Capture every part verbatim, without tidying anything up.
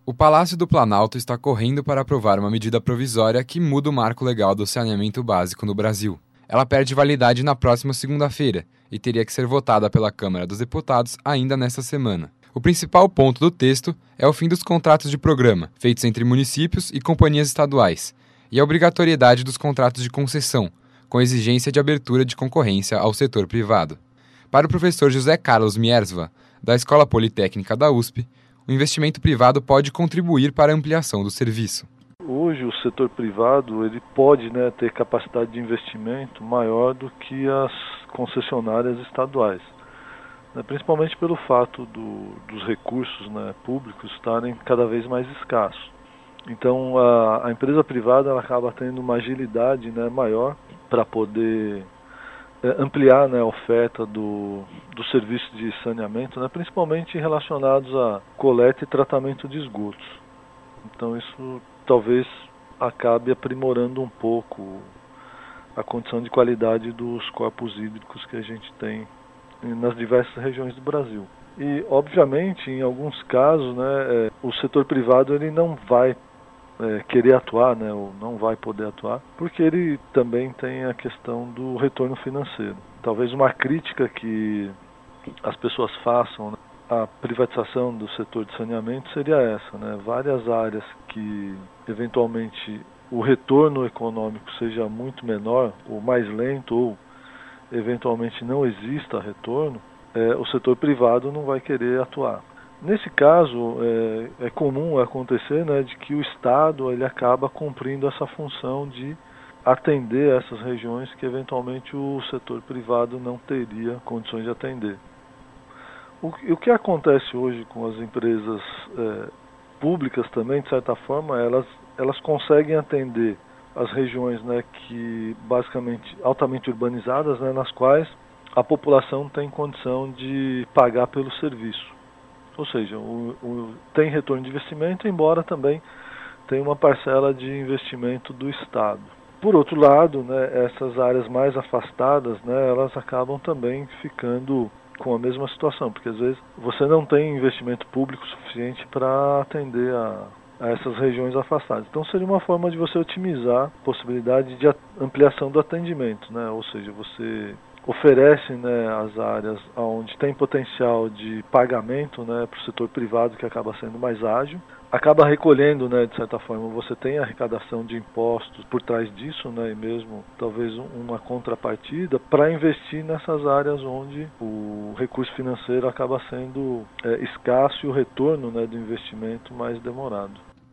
O Palácio do Planalto está correndo para aprovar uma medida provisória que muda o marco legal do saneamento básico no Brasil. Ela perde validade na próxima segunda-feira e teria que ser votada pela Câmara dos Deputados ainda nesta semana. O principal ponto do texto é o fim dos contratos de programa, feitos entre municípios e companhias estaduais, e a obrigatoriedade dos contratos de concessão, com exigência de abertura de concorrência ao setor privado. Para o professor José Carlos Miersva, da Escola Politécnica da U S P, o investimento privado pode contribuir para a ampliação do serviço. Hoje o setor privado ele pode né, ter capacidade de investimento maior do que as concessionárias estaduais, né, principalmente pelo fato do, dos recursos né, públicos estarem cada vez mais escassos. Então a, a empresa privada ela acaba tendo uma agilidade né, maior para poder é, ampliar né, a oferta do, do serviço de saneamento, né, principalmente relacionados a coleta e tratamento de esgotos. Então isso talvez acabe aprimorando um pouco a condição de qualidade dos corpos hídricos que a gente tem nas diversas regiões do Brasil. E, obviamente, em alguns casos, né, é, o setor privado ele não vai é, querer atuar, né, ou não vai poder atuar, porque ele também tem a questão do retorno financeiro. Talvez uma crítica que as pessoas façam, né, a privatização do setor de saneamento seria essa, né? Várias áreas que eventualmente o retorno econômico seja muito menor ou mais lento ou eventualmente não exista retorno, é, o setor privado não vai querer atuar. Nesse caso é, é comum acontecer né, de que o Estado ele acaba cumprindo essa função de atender essas regiões que eventualmente o setor privado não teria condições de atender. O, o que acontece hoje com as empresas é, públicas também, de certa forma, elas, elas conseguem atender as regiões né, que basicamente altamente urbanizadas, né, nas quais a população tem condição de pagar pelo serviço. Ou seja, o, o, tem retorno de investimento, embora também tenha uma parcela de investimento do Estado. Por outro lado, né, essas áreas mais afastadas, né, elas acabam também ficando com a mesma situação, porque às vezes você não tem investimento público suficiente para atender a, a essas regiões afastadas. Então seria uma forma de você otimizar a possibilidade de ampliação do atendimento, né? Ou seja, você oferece né, as áreas onde tem potencial de pagamento né, para o setor privado, que acaba sendo mais ágil, acaba recolhendo, né, de certa forma, você tem a arrecadação de impostos por trás disso, né, e mesmo talvez uma contrapartida, para investir nessas áreas onde o recurso financeiro acaba sendo é, escasso e o retorno né, do investimento mais demorado.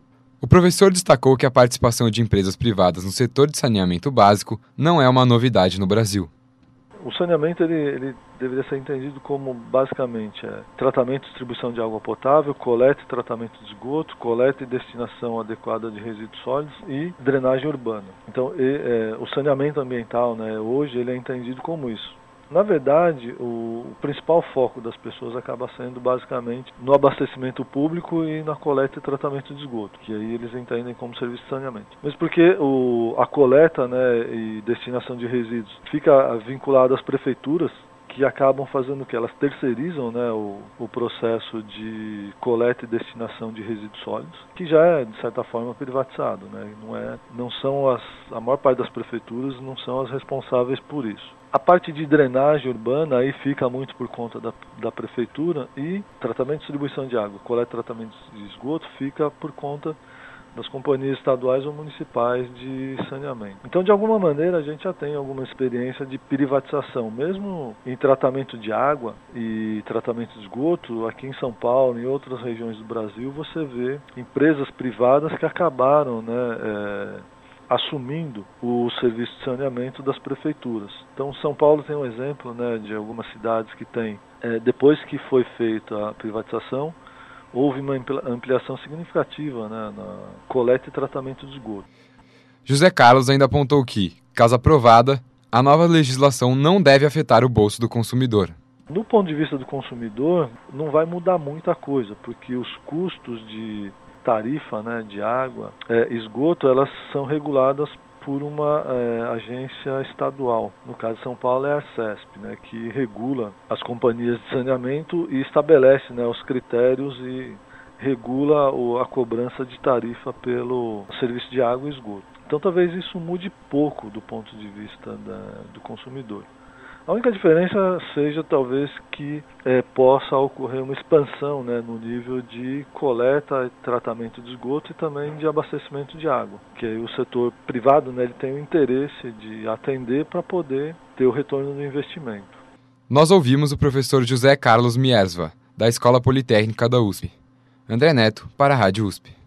O professor destacou que a participação de empresas privadas no setor de saneamento básico não é uma novidade no Brasil. O saneamento ele, ele deveria ser entendido como basicamente é, tratamento e distribuição de água potável, coleta e tratamento de esgoto, coleta e destinação adequada de resíduos sólidos e drenagem urbana. Então e, é, o saneamento ambiental né, hoje ele é entendido como isso. Na verdade, o, o principal foco das pessoas acaba sendo basicamente no abastecimento público e na coleta e tratamento de esgoto, que aí eles entendem como serviço de saneamento. Mas porque o, a coleta né, e destinação de resíduos fica vinculada às prefeituras, que acabam fazendo o que? Elas terceirizam né, o, o processo de coleta e destinação de resíduos sólidos, que já é, de certa forma, privatizado. Né? Não é, não são as, a maior parte das prefeituras não são as responsáveis por isso. A parte de drenagem urbana aí fica muito por conta da, da prefeitura e tratamento e distribuição de água, coleta e tratamento de esgoto fica por conta das companhias estaduais ou municipais de saneamento. Então, de alguma maneira, a gente já tem alguma experiência de privatização, mesmo em tratamento de água e tratamento de esgoto, aqui em São Paulo e em outras regiões do Brasil, você vê empresas privadas que acabaram né, é, assumindo o serviço de saneamento das prefeituras. Então, São Paulo tem um exemplo né, de algumas cidades que tem, é, depois que foi feita a privatização, houve uma ampliação significativa né, na coleta e tratamento de esgoto. José Carlos ainda apontou que, caso aprovada, a nova legislação não deve afetar o bolso do consumidor. No ponto de vista do consumidor, não vai mudar muita coisa, porque os custos de tarifa né, de água, é, esgoto, elas são reguladas por uma é, agência estadual. No caso de São Paulo é a Arcesp, né, que regula as companhias de saneamento e estabelece né, os critérios e regula a cobrança de tarifa pelo serviço de água e esgoto. Então talvez isso mude pouco do ponto de vista da, do consumidor. A única diferença seja talvez que é, possa ocorrer uma expansão, né, no nível de coleta e tratamento de esgoto e também de abastecimento de água, que aí o setor privado, né, ele tem o interesse de atender para poder ter o retorno do investimento. Nós ouvimos o professor José Carlos Miersva, da Escola Politécnica da U S P. André Neto, para a Rádio U S P.